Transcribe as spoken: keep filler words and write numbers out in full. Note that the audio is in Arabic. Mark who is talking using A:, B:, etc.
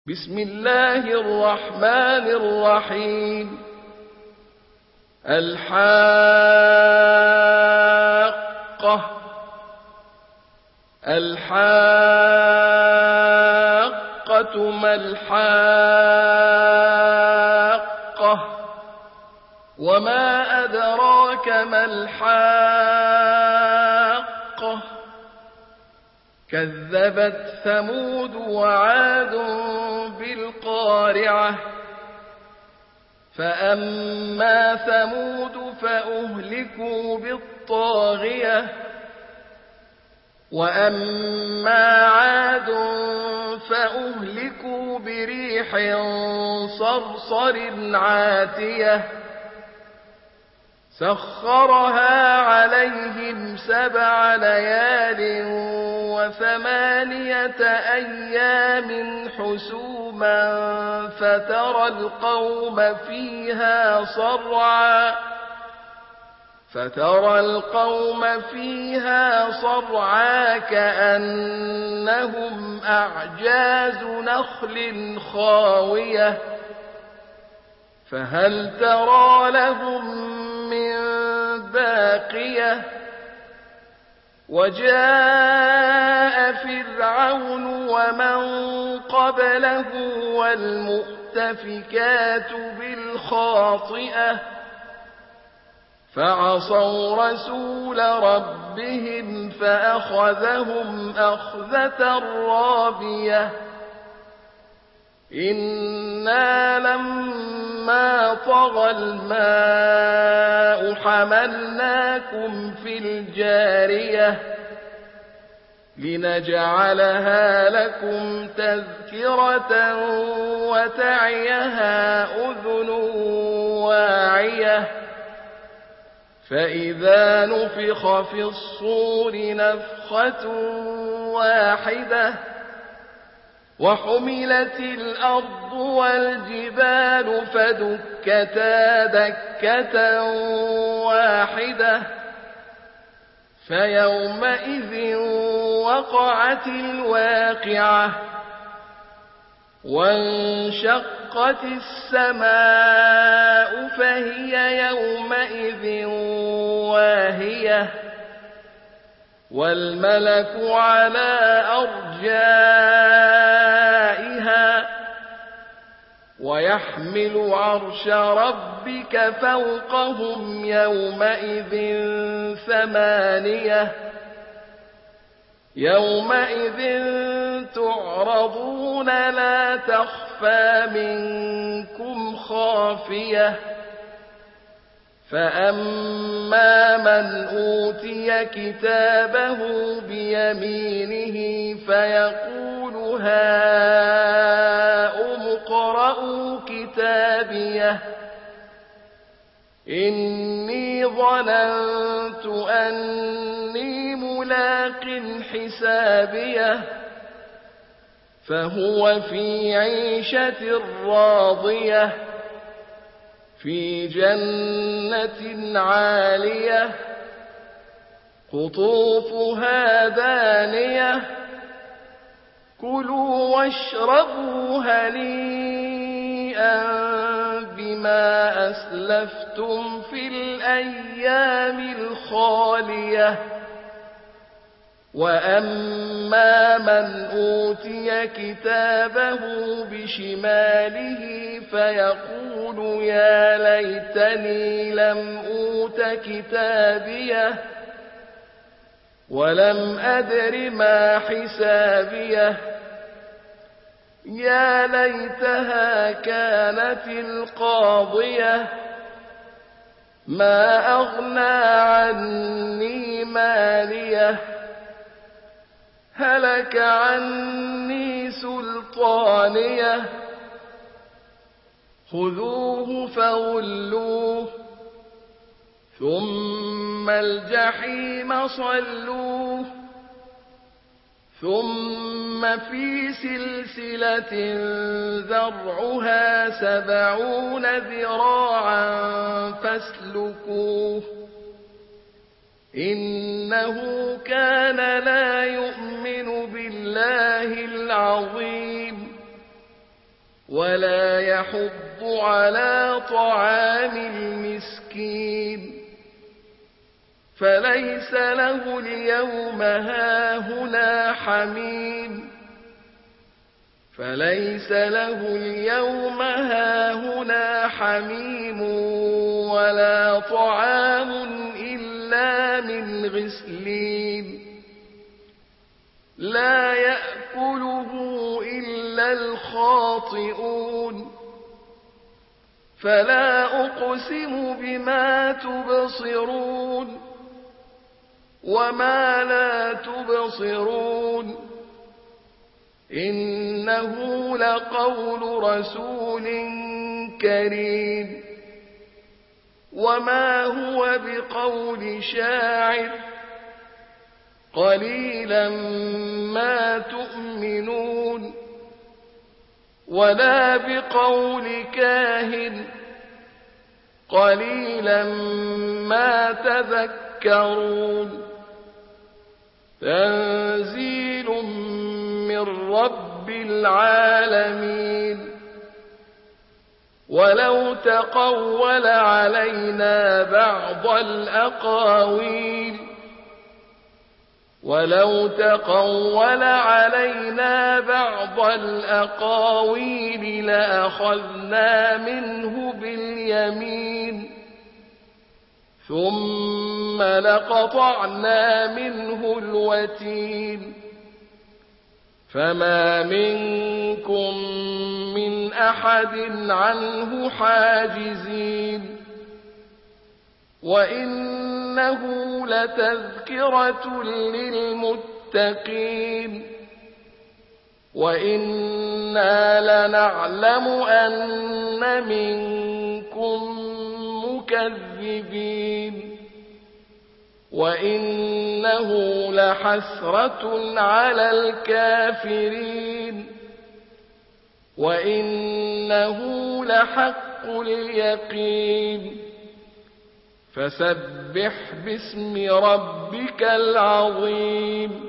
A: بسم الله الرحمن الرحيم. الحاقة الحاقة ما الحاقة وما أدراك ما الحاقة كذبت ثمود وعاد بالقارعة فأما ثمود فأهلكوا بالطاغية وأما عاد فأهلكوا بريح صرصر عاتية سخرها عليهم سبع ليال وثمانية أيام حسوما فترى القوم فيها صرعا فترى القوم فيها صرعا كأنهم أعجاز نخل خاوية فهل ترى لهم من باقية وجاء فرعون ومن قبله والمؤتفكات بالخاطئة فعصوا رسول ربهم فأخذهم أخذة رابية إنا لما طغى الماء حملناكم في الجارية لنجعلها لكم تذكرة وتعيها أذن واعية فإذا نفخ في الصور نفخة واحدة وحملت الأرض والجبال فدكتا دكة واحدة فيومئذ وقعت الواقعة وانشقت السماء فهي يومئذ واهية والملك على أرجائها ويحمل عرش ربك فوقهم يومئذ ثمانية يومئذ تعرضون لا تخفى منكم خافية فأما من أوتي كتابه بيمينه فيقول هاؤم اقرءوا كتابيه إني ظننت أني ملاق حسابيه فهو في عيشة راضية في جنة عالية قطوفها دانية كلوا واشربوا هنيئا بما أسلفتم في الأيام الخالية وأما من أوتي كتابه بشماله فيقول يا ليتني لم أوت كتابيه ولم أدر ما حسابيه يا ليتها كانت القاضية ما أغنى عني ماليه هلك عني سلطانيه خذوه فغلوه ثم الجحيم صلوه ثم في سلسلة ذرعها سبعون ذراعا فاسلكوه إنه كان لا يؤمن بالله العظيم ولا يحض على طعام المسكين فليس له اليوم هاهنا حميم فليس له اليوم هاهنا حميم ولا طعام إلا من غسلين لا يأكله إلا الخاطئون فلا أقسم بما تبصرون وما لا تبصرون إنه لقول رسول كريم وما هو بقول شاعر قليلا ما تؤمنون ولا بقول كاهن قليلا ما تذكرون تنزيل من رب العالمين ولو تقول علينا بعض الأقاويل ولو تقول علينا بعض الأقاويل لأخذنا منه باليمين ثم لقطعنا منه الوتين فما منكم من أحد عنه حاجزين وإنه لتذكرة للمتقين وإنا لنعلم أن منكم مكذبين وإنه لحسرة على الكافرين وإنه لحق اليقين فسبح باسم ربك العظيم